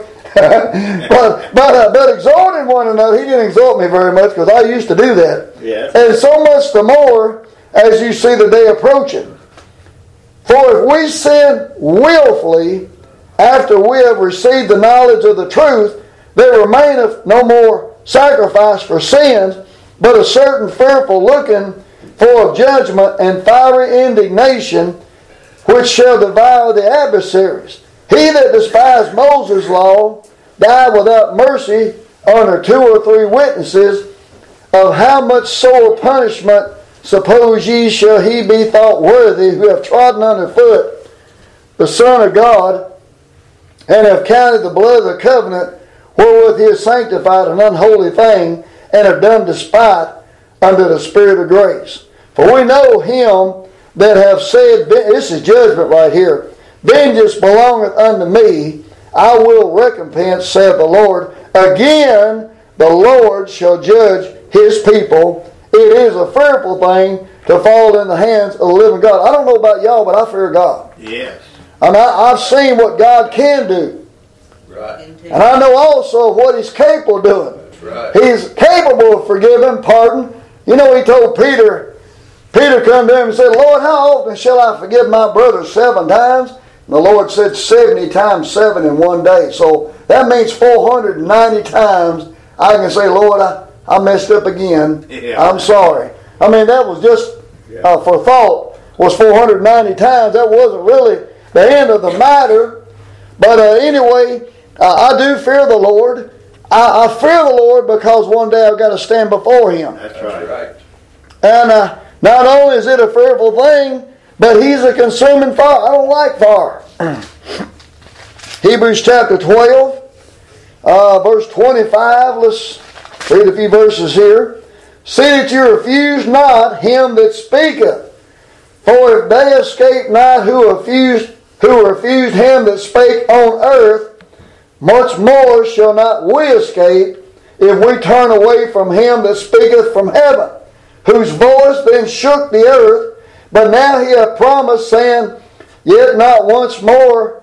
but exhorting one another. He didn't exhort me very much because I used to do that. Yes. And so much the more as you see the day approaching. For if we sin willfully after we have received the knowledge of the truth, there remaineth no more sacrifice for sins, but a certain fearful looking for of judgment and fiery indignation, which shall devour the adversaries. He that despised Moses' law died without mercy under 2 or 3 witnesses. Of how much sore punishment suppose ye shall he be thought worthy who have trodden under foot the Son of God, and have counted the blood of the covenant wherewith he has sanctified an unholy thing, and have done despite unto the Spirit of grace. For we know him that have said, this is judgment right here, vengeance belongeth unto me, I will recompense, saith the Lord. Again, the Lord shall judge his people. It is a fearful thing to fall in the hands of the living God. I don't know about y'all, but I fear God. Yes. And I've seen what God can do. Right. And I know also what he's capable of doing. That's right. He's capable of forgiving, pardon. He told Peter come to him and said, Lord, how often shall I forgive my brother 7 times? And the Lord said 70 times 7 in one day. So that means 490 times I can say, Lord, I messed up again. Yeah. I'm sorry. I mean, that was just for thought, was 490 times. That wasn't really the end of the matter. But anyway, I do fear the Lord. I fear the Lord because one day I've got to stand before him. That's right. And not only is it a fearful thing, but he's a consuming fire. I don't like fire. Hebrews chapter 12, verse 25. Let's read a few verses here. See that you refuse not him that speaketh. For if they escape not who refused him that spake on earth, much more shall not we escape if we turn away from him that speaketh from heaven, whose voice then shook the earth. But now he hath promised, saying, Yet once more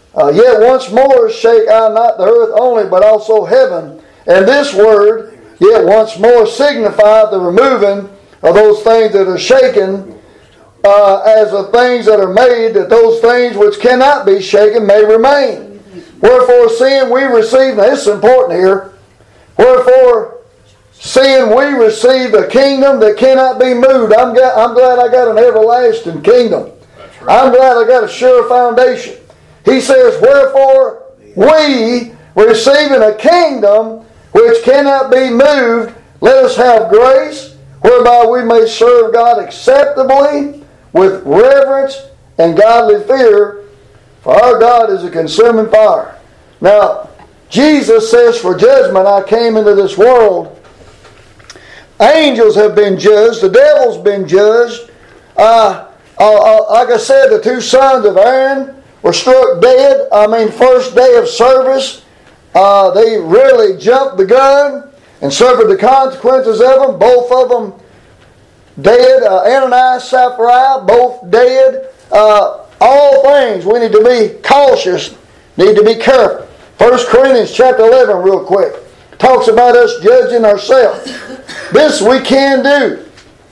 shake I not the earth only, but also heaven. And this word, yet once more, signifieth the removing of those things that are shaken, as of things that are made, that those things which cannot be shaken may Wherefore, seeing we receive, now this is important here, wherefore, seeing we receive a kingdom that cannot be moved. I'm glad I got an everlasting kingdom. That's right. I'm glad I got a sure foundation. He says, wherefore we, receiving a kingdom which cannot be moved, let us have grace, whereby we may serve God acceptably with reverence and godly fear, for our God is a consuming fire. Now, Jesus says, for judgment I came into this world. Angels have been judged. The devil's been judged. Like I said, the two sons of Aaron were struck dead. First day of service, they really jumped the gun and suffered the consequences of them. Both of them dead. Ananias, Sapphira, both dead. All things we need to be cautious, need to be careful. 1 Corinthians chapter 11 real quick. Talks about us judging ourselves. This we can do.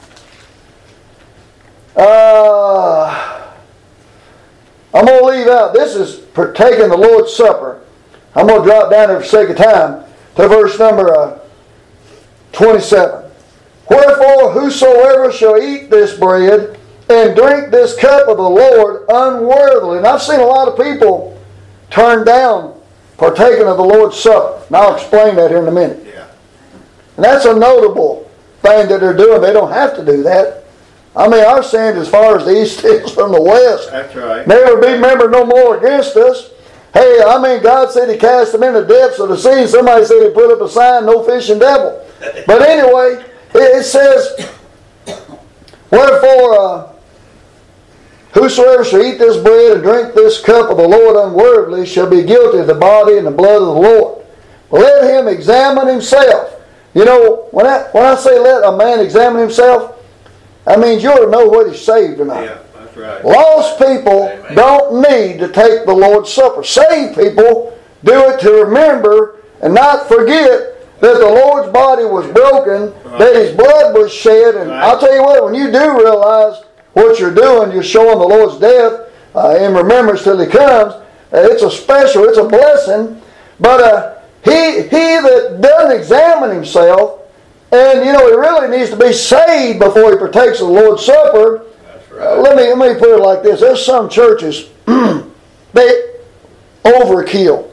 I'm going to leave out. This is partaking the Lord's Supper. I'm going to drop down there for sake of time to verse number 27. Wherefore whosoever shall eat this bread and drink this cup of the Lord unworthily. And I've seen a lot of people turn down partaking of the Lord's Supper. And I'll explain that here in a minute. Yeah. And that's a notable thing that they're doing. They don't have to do that. Our sin as far as the east is from the west. That's right. Never be remembered no more against us. Hey, God said He cast them in the depths of the sea. Somebody said He put up a sign, no fishing devil. But anyway, it says, wherefore, whosoever shall eat this bread and drink this cup of the Lord unworthily shall be guilty of the body and the blood of the Lord. Let him examine himself. You know, when I say let a man examine himself, I mean you ought to know whether he's saved or not. Yeah, that's right. Lost people Amen. don't need to take the Lord's Supper. Saved people do it to remember and not forget that the Lord's body was broken, that His blood was shed. And Right. I'll tell you what, when you do realize what you're doing, you're showing the Lord's death in remembrance till He comes. It's a blessing. But he that doesn't examine himself, and he really needs to be saved before he partakes of the Lord's Supper. That's right. Let me put it like this. There's some churches, they overkill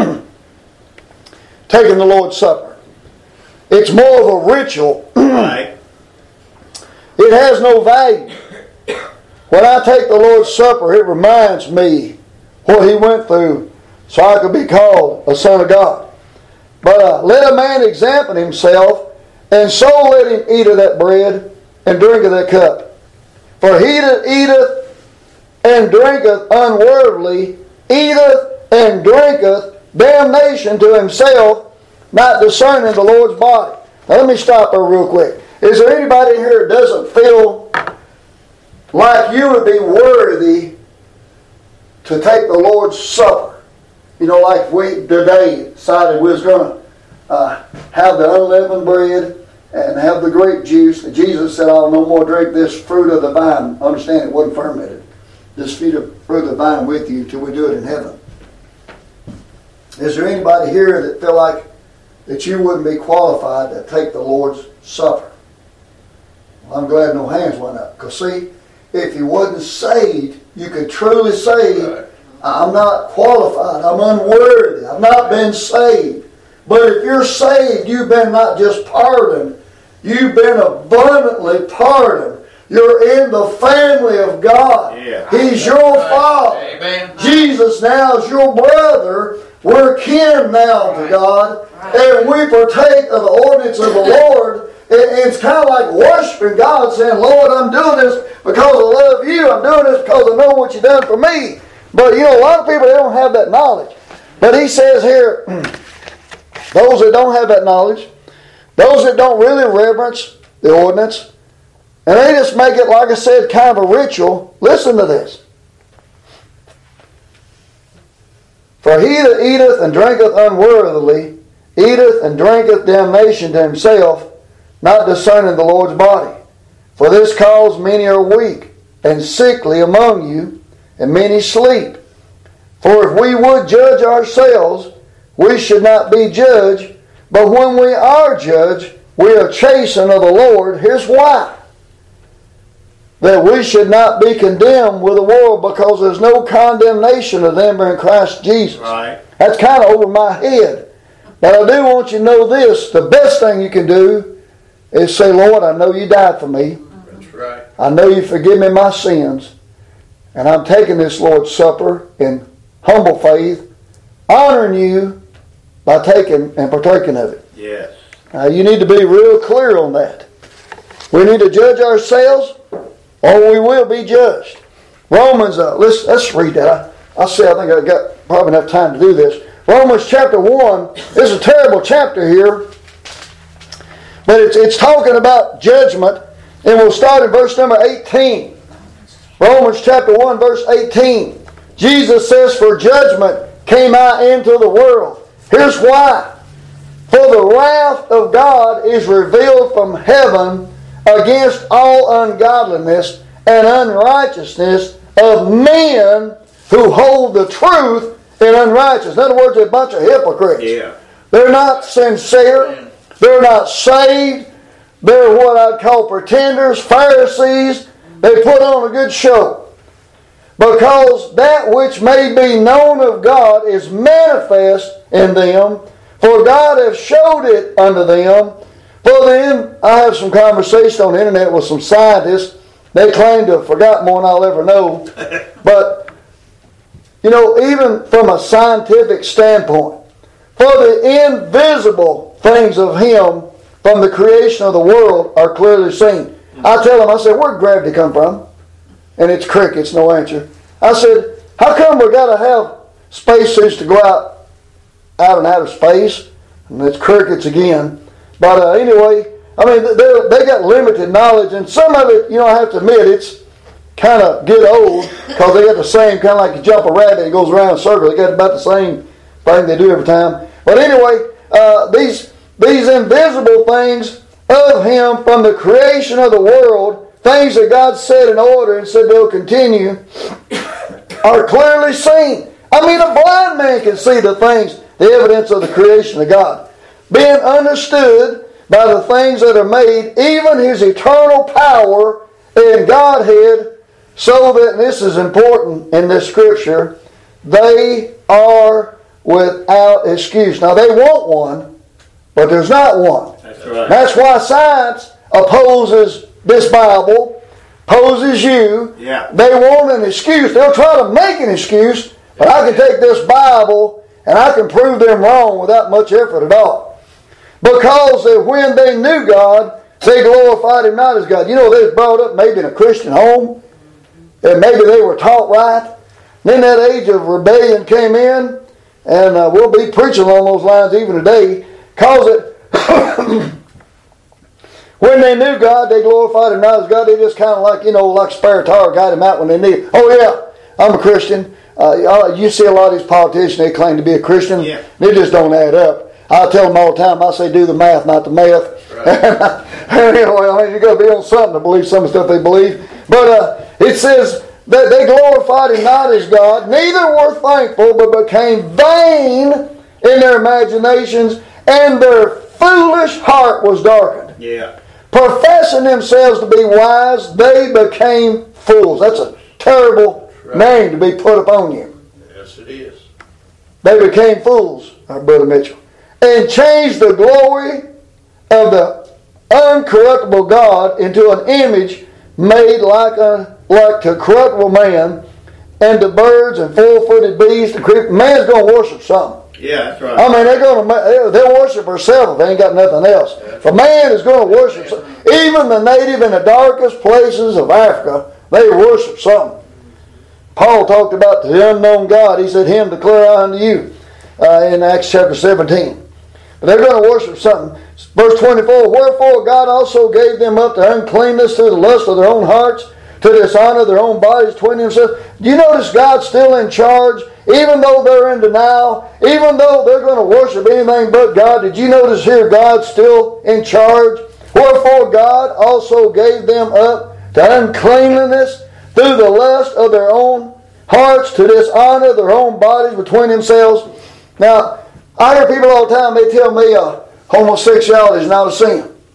taking the Lord's Supper. It's more of a ritual. Right. It has no value. When I take the Lord's Supper, it reminds me what He went through so I could be called a son of God. But let a man examine himself, and so let him eat of that bread and drink of that cup. For he that eateth and drinketh unworthily eateth and drinketh damnation to himself, not discerning the Lord's body. Now let me stop there real quick. Is there anybody here that doesn't feel like you would be worthy to take the Lord's Supper? Like we today decided we was going to have the unleavened bread and have the grape juice. And Jesus said, I'll no more drink this fruit of the vine. Understand, it wasn't fermented. This fruit of the vine with you till we do it in heaven. Is there anybody here that feel like that you wouldn't be qualified to take the Lord's Supper? Well, I'm glad no hands went up. Because see, if you wasn't saved, you could truly say, Right. I'm not qualified. I'm unworthy. I've not been saved. But if you're saved, you've been not just pardoned. You've been abundantly pardoned. You're in the family of God. Yeah. He's your Father. Amen. Jesus now is your brother. We're kin now to God. And we partake of the ordinance of the Lord. And it's kind of like worshiping God, saying, Lord, I'm doing this because I love you. I'm doing this because I know what you've done for me. But a lot of people, they don't have that knowledge. But he says here, those that don't have that knowledge, those that don't really reverence the ordinance, and they just make it, like I said, kind of a ritual. Listen to this. For he that eateth and drinketh unworthily, eateth and drinketh damnation to himself, not discerning the Lord's body. For this cause many are weak and sickly among you, and many sleep. For if we would judge ourselves, we should not be judged. But when we are judged, we are chastened of the Lord. Here's why. That we should not be condemned with the world, because there's no condemnation of them in Christ Jesus. Right. That's kind of over my head. But I do want you to know this. The best thing you can do is say, Lord, I know you died for me. That's right. I know you forgive me my sins. And I'm taking this Lord's Supper in humble faith, honoring you by taking and partaking of it. Yes. You need to be real clear on that. We need to judge ourselves, or we will be judged. Romans, let's read that. I think I got probably enough time to do this. Romans chapter 1 is a terrible chapter here, but it's talking about judgment, and we'll start in verse number 18. Romans chapter 1 verse 18. Jesus says, for judgment came I into the world. Here's why. For the wrath of God is revealed from heaven against all ungodliness and unrighteousness of men who hold the truth in unrighteousness. In other words, they're a bunch of hypocrites. Yeah. They're not sincere. They're not saved. They're what I'd call pretenders, Pharisees. They put on a good show. Because that which may be known of God is manifest in them, for God hath showed it unto them. For then, I have some conversation on the internet with some scientists. They claim to have forgotten more than I'll ever know. But, even from a scientific standpoint, for the invisible things of Him from the creation of the world are clearly seen. I tell them, I said, where'd gravity come from? And it's crickets, no answer. I said, how come we got to have spacesuits to go out in outer space? And it's crickets again. But anyway, they got limited knowledge, and some of it, I have to admit, it's kind of get old, because they got the same, kind of like you jump a rabbit, it goes around in a circle. They got about the same thing they do every time. But anyway, these invisible things of Him from the creation of the world, things that God set in order and said they'll continue, are clearly seen. A blind man can see the things, the evidence of the creation of God, being understood by the things that are made, even His eternal power and Godhead, so that, and this is important in this scripture, they are without excuse. Now they want one, but there's not one. That's right. That's why science opposes this Bible, opposes you. Yeah. They want an excuse. They'll try to make an excuse, but I can take this Bible and I can prove them wrong without much effort at all. Because that when they knew God, they glorified Him not as God. They was brought up maybe in a Christian home, and maybe they were taught right. Then that age of rebellion came in, and we'll be preaching along those lines even today. Cause it, when they knew God, they glorified Him not as God. They just kind of like spare tire, got Him out when they need. Oh yeah, I'm a Christian. You see a lot of these politicians, they claim to be a Christian. Yeah. They just don't add up. I tell them all the time, I say do the math, not the meth. Right. Anyway, you got to be on something to believe some of the stuff they believe. But it says that they glorified Him not as God, neither were thankful, but became vain in their imaginations, and their foolish heart was darkened. Yeah. Professing themselves to be wise, they became fools. That's a terrible name to be put upon you. Yes, it is. They became fools, our Brother Mitchell, and changed the glory of the uncorruptible God into an image made like to corruptible man, and to birds and four-footed beasts and creepers. Man's going to worship something. Yeah, that's right. They'll worship themselves if they ain't got nothing else. But man is going to worship something. Even the native in the darkest places of Africa, they worship something. Paul talked about the unknown God. He said, Him declare I unto you in Acts chapter 17. But they're going to worship something. Verse 24, wherefore God also gave them up to uncleanness through the lust of their own hearts, to dishonor their own bodies between themselves. Do you notice God's still in charge? Even though they're in denial, even though they're going to worship anything but God, did you notice here God's still in charge? Wherefore God also gave them up to uncleanness through the lust of their own hearts, to dishonor their own bodies between themselves. Now, I hear people all the time, they tell me homosexuality is not a sin.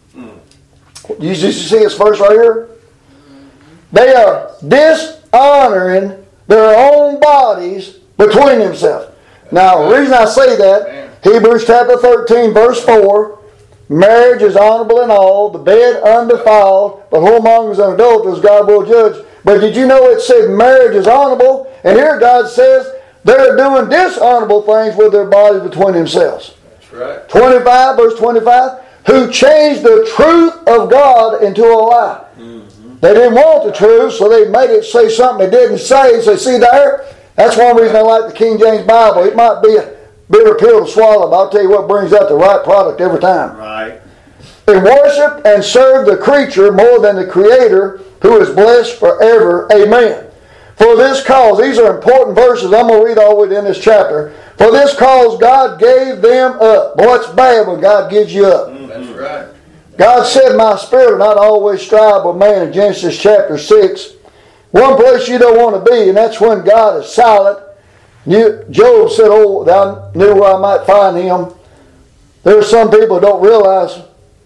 You see this verse right here? They are dishonoring their own bodies between themselves. Now, the reason I say that, Hebrews chapter 13, verse 4, marriage is honorable in all, the bed undefiled, but whoremongers and adulterers God will judge. But did you know it said marriage is honorable? And here God says they're doing dishonorable things with their bodies between themselves. That's right. 25, verse 25, who changed the truth of God into a lie. They didn't want the truth, so they made it say something it didn't say. So see there? That's one reason I like the King James Bible. It might be a bitter pill to swallow, but I'll tell you what brings out the right product every time. Right. They worship and serve the creature more than the Creator, who is blessed forever. Amen. For this cause, these are important verses. I'm going to read all of it in this chapter. For this cause God gave them up. Boy, it's bad when God gives you up. That's right. God said, my spirit will not always strive with man in Genesis chapter 6. One place you don't want to be, and that's when God is silent. Job said, oh, thou knew where I might find him. There are some people who don't realize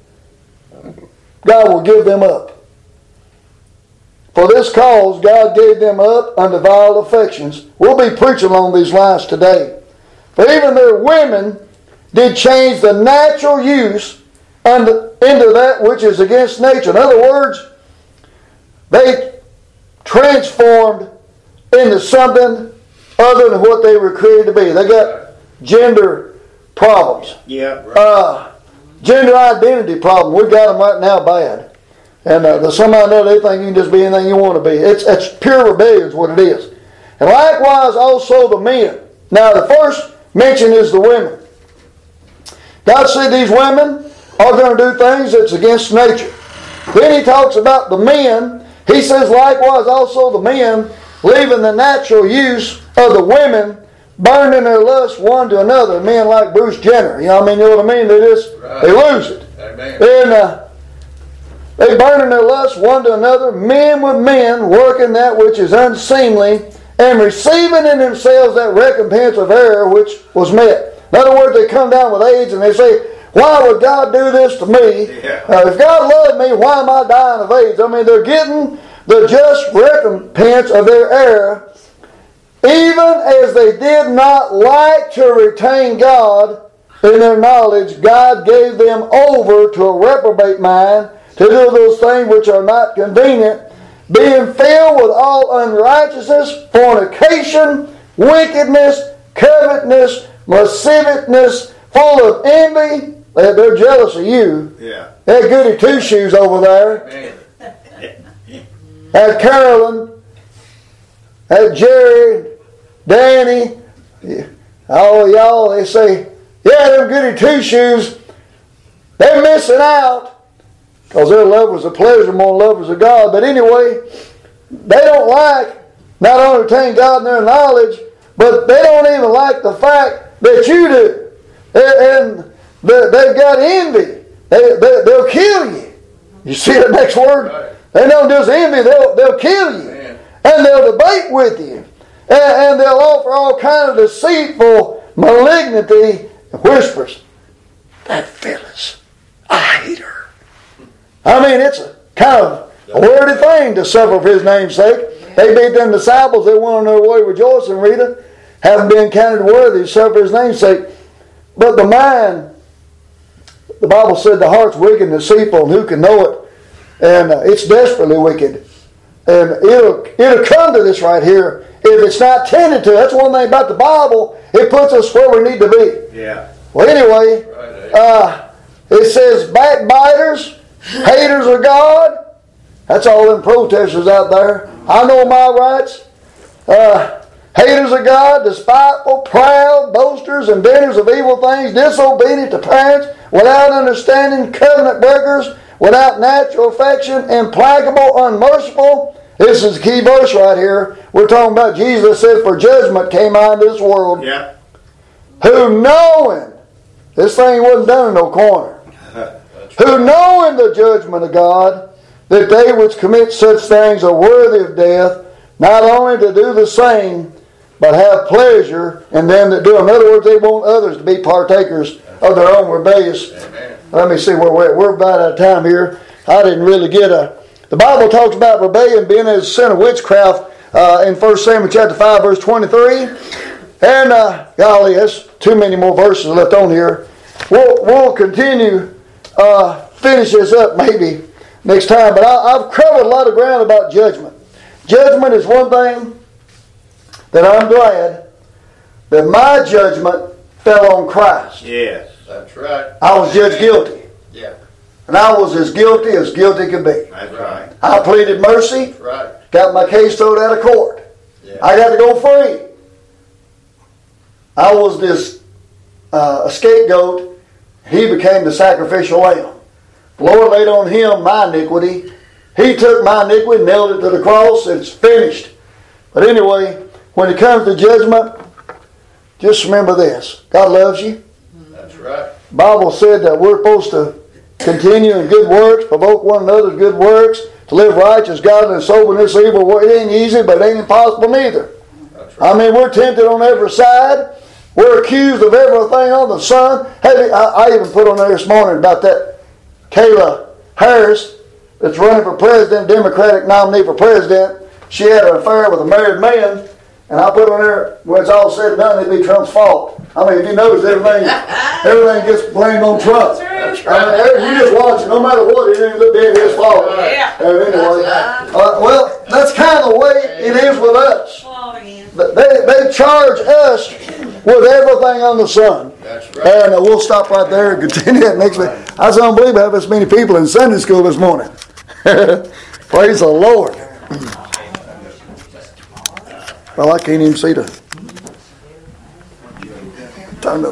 God will give them up. For this cause God gave them up unto vile affections. We'll be preaching along these lines today. For even their women did change the natural use into that which is against nature. In other words, they transformed into something other than what they were created to be. They got gender problems. Yeah. Right. Gender identity problem. We got them right now bad. And somehow or another they think you can just be anything you want to be. It's pure rebellion is what it is. And likewise also the men. Now the first mention is the women. God said these women are going to do things that's against nature. Then he talks about the men. He says likewise also the men, leaving the natural use of the women, burning their lust one to another. Men like Bruce Jenner. You know what I mean? They just, they lose it. Amen. And they burning their lust one to another, men with men, working that which is unseemly, and receiving in themselves that recompense of error which was met. In other words, they come down with AIDS and they say, why would God do this to me? Yeah. If God loved me, why am I dying of AIDS? I mean, they're getting the just recompense of their error, even as they did not like to retain God in their knowledge. God gave them over to a reprobate mind to do those things which are not convenient, being filled with all unrighteousness, fornication, wickedness, covetousness, lasciviousness, full of envy. They're jealous of you. Yeah. That goody two-shoes over there. Amen. That Carolyn, that Jerry, Danny, all y'all, they say, yeah, them goody two-shoes, they're missing out. Because they're lovers of pleasure more than lovers of God. But anyway, they don't like not only retain God in their knowledge, but they don't even like the fact that you do. And they've got envy. They'll kill you. You see the next word? Right. They don't just envy, they'll kill you. Man. And they'll debate with you. And they'll offer all kind of deceitful malignity and whispers. That Phyllis, I hate her. I mean, it's a kind of a wordy thing to suffer for his name's sake. They beat them disciples, they went on their way rejoicing, Rita, having been counted worthy to suffer for his name's sake. But the mind, the Bible said the heart's wicked and deceitful, and who can know it? And it's desperately wicked. And it'll come to this right here if it's not tended to. That's one thing about the Bible. It puts us where we need to be. Yeah. Well, anyway, it says backbiters, haters of God. That's all them protesters out there. I know my rights. Haters of God, despiteful, proud, boasters, inventors of evil things, disobedient to parents, without understanding, covenant breakers, without natural affection, implacable, unmerciful. This is the key verse right here. We're talking about Jesus said, for judgment came out into this world. Yeah. Who knowing, this thing wasn't done in no corner. Who knowing the judgment of God, that they which commit such things are worthy of death, not only to do the same, but have pleasure in them that do. In other words, they want others to be partakers of their own rebellious. Amen. Let me see where we're at. We're about out of time here. I didn't really get the Bible talks about rebellion being as a sin of witchcraft in 1 Samuel chapter 5 verse 23. And golly, that's too many more verses left on here. We'll continue, finish this up maybe next time. But I've covered a lot of ground about judgment. Judgment is one thing that I'm glad that my judgment fell on Christ. Yes. That's right. I was judged guilty. Yeah. And I was as guilty could be. That's right. I pleaded mercy, That's right. got my case thrown out of court. Yeah. I got to go free. I was this scapegoat. He became the sacrificial lamb. The Lord laid on him my iniquity. He took my iniquity, nailed it to the cross. It's finished. But anyway, when it comes to judgment, just remember this. God loves you. That's right. The Bible said that we're supposed to continue in good works, provoke one another to good works, to live righteous, godliness, soberness, evil. It ain't easy, but it ain't impossible neither. That's right. I mean, we're tempted on every side. We're accused of everything on the sun. Hey, I even put on there this morning about that Kayla Harris that's running for president, Democratic nominee for president. She had an affair with a married man. And I put on there, when it's all said and done, it'd be Trump's fault. I mean, if you notice, everything gets blamed on Trump. That's I mean, right. you just watch it, no matter what, it ain't being his fault. Yeah. Anyway, well, that's kind of the way it is with us. Fall again. They charge us with everything on the sun. That's right. And we'll stop right there and continue that next week. I was unbelievable having this many people in Sunday school this morning. Praise the Lord. Well, I can't even see the time.